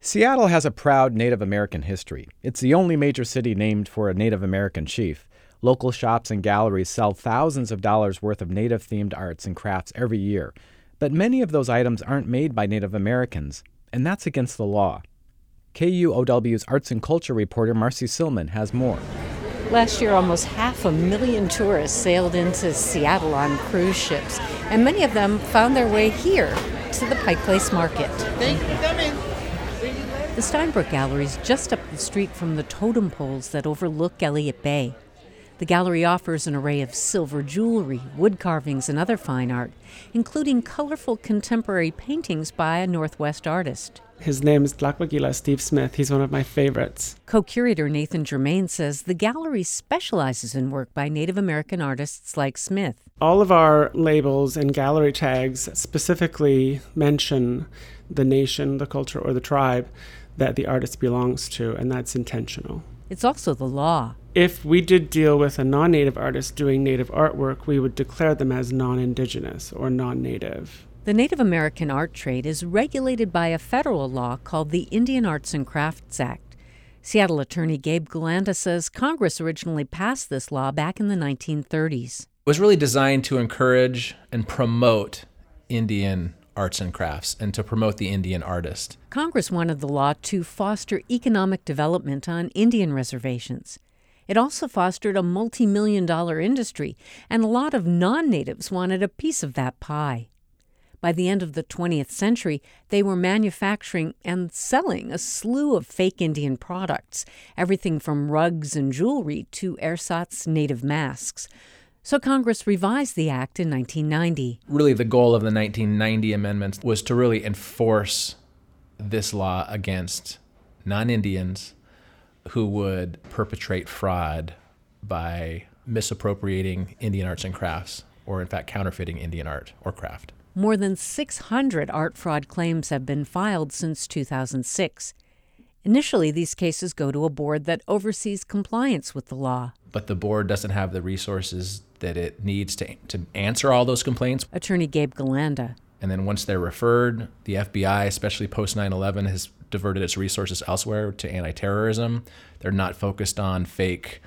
Seattle has a proud Native American history. It's the only major city named for a Native American chief. Local shops and galleries sell thousands of dollars worth of Native-themed arts and crafts every year. But many of those items aren't made by Native Americans, and that's against the law. KUOW's arts and culture reporter Marcy Silman has more. Last year, almost 500,000 tourists sailed into Seattle on cruise ships, and many of them found their way here to the Pike Place Market. Thank you for coming. The Steinbrook Gallery is just up the street from the totem poles that overlook Elliott Bay. The gallery offers an array of silver jewelry, wood carvings, and other fine art, including colorful contemporary paintings by a Northwest artist. His name is Tlaquequila Steve Smith. He's one of my favorites. Co-curator Nathan Germain says the gallery specializes in work by Native American artists like Smith. All of our labels and gallery tags specifically mention the nation, the culture, or the tribe that the artist belongs to, and that's intentional. It's also the law. If we did deal with a non-Native artist doing Native artwork, we would declare them as non-Indigenous or non-Native. The Native American art trade is regulated by a federal law called the Indian Arts and Crafts Act. Seattle attorney Gabe Galanda says Congress originally passed this law back in the 1930s. It was really designed to encourage and promote Indian arts and crafts and to promote the Indian artist. Congress wanted the law to foster economic development on Indian reservations. It also fostered a multi-million-dollar industry, and a lot of non-natives wanted a piece of that pie. By the end of the 20th century, they were manufacturing and selling a slew of fake Indian products, everything from rugs and jewelry to ersatz native masks. So Congress revised the act in 1990. Really, the goal of the 1990 amendments was to really enforce this law against non-Indians who would perpetrate fraud by misappropriating Indian arts and crafts, or in fact counterfeiting Indian art or craft. More than 600 art fraud claims have been filed since 2006. Initially, these cases go to a board that oversees compliance with the law. But the board doesn't have the resources that it needs to answer all those complaints. Attorney Gabe Galanda. And then once they're referred, the FBI, especially post 9/11, has diverted its resources elsewhere to anti-terrorism. They're not focused on fake,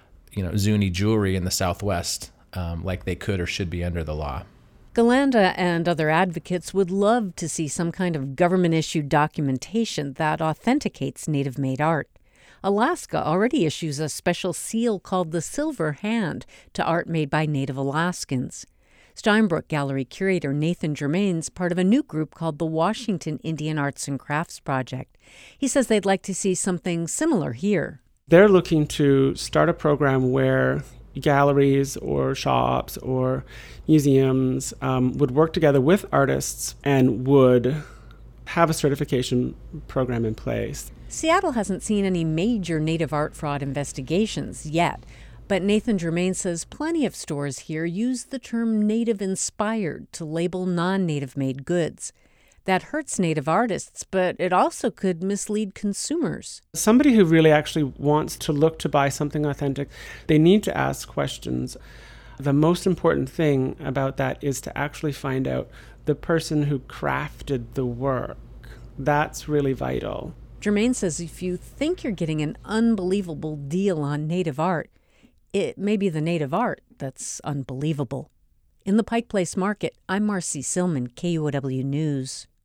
Zuni jewelry in the Southwest like they could or should be under the law. Galanda and other advocates would love to see some kind of government-issued documentation that authenticates Native-made art. Alaska already issues a special seal called the Silver Hand to art made by Native Alaskans. Steinbrook Gallery curator Nathan Germain's part of a new group called the Washington Indian Arts and Crafts Project. He says they'd like to see something similar here. They're looking to start a program where galleries or shops or museums would work together with artists and would have a certification program in place. Seattle hasn't seen any major Native art fraud investigations yet, but Nathan Germain says plenty of stores here use the term Native-inspired to label non-Native-made goods. That hurts Native artists, but it also could mislead consumers. Somebody who really actually wants to look to buy something authentic, they need to ask questions. The most important thing about that is to actually find out the person who crafted the work. That's really vital. Germain says if you think you're getting an unbelievable deal on Native art, it may be the Native art that's unbelievable. In the Pike Place Market, I'm Marcy Silman, KUOW News.